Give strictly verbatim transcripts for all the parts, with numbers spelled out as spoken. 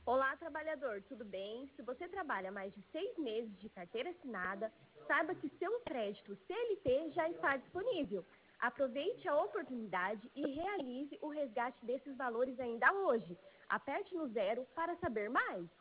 Olá, trabalhador, tudo bem? Se você trabalha mais de seis meses de carteira assinada, saiba que seu crédito C L T já está disponível. Aproveite a oportunidade e realize o resgate desses valores ainda hoje. Aperte no zero para saber mais.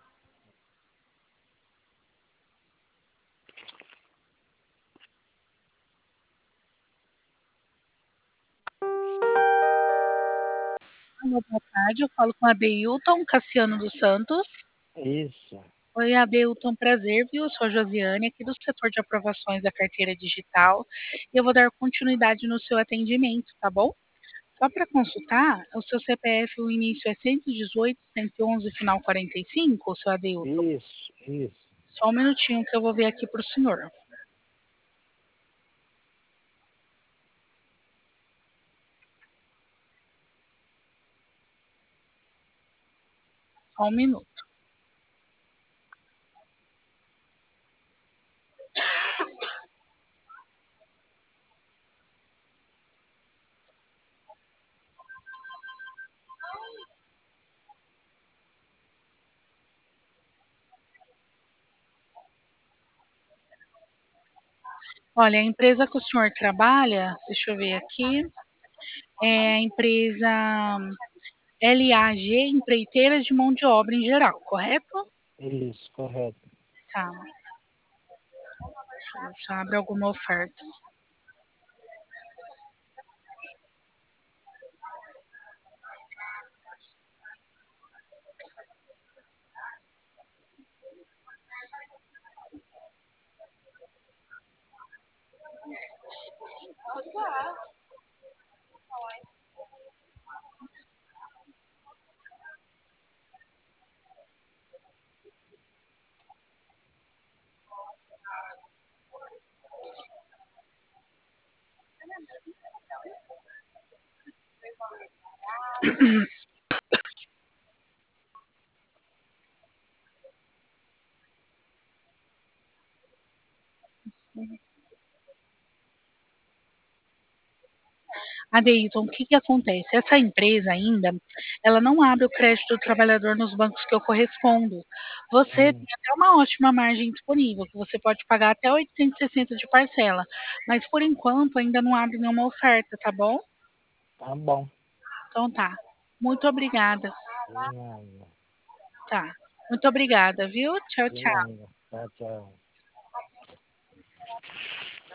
Alô, boa tarde, eu falo com a Adeilton Cassiano dos Santos. Isso, Oi, Adeilton, prazer, viu? Eu sou a Josiane, aqui do setor de aprovações da carteira digital, e eu vou dar continuidade no seu atendimento, tá bom? Só para consultar, o seu C P F, o início é cento e dezoito, cento e onze, final quarenta e cinco, seu Adeilton? isso, isso. Só um minutinho que eu vou ver aqui para o senhor. Só um minuto. Olha, a empresa que o senhor trabalha, deixa eu ver aqui, é a empresa L A G, Empreiteiras de Mão de Obra em Geral, correto? Isso, correto. Tá. Deixa eu ver se abre alguma oferta. Adeilton, o que que acontece? Essa empresa ainda, ela não abre o crédito do trabalhador nos bancos que eu correspondo. Você tem Hum, até uma ótima margem disponível, que você pode pagar até oitocentos e sessenta de parcela, mas por enquanto ainda não abre nenhuma oferta, tá bom? tá bom. Então tá. Muito obrigada. De nada, Tá. Muito obrigada, viu? Tchau, de tchau. nada. Tchau, tchau.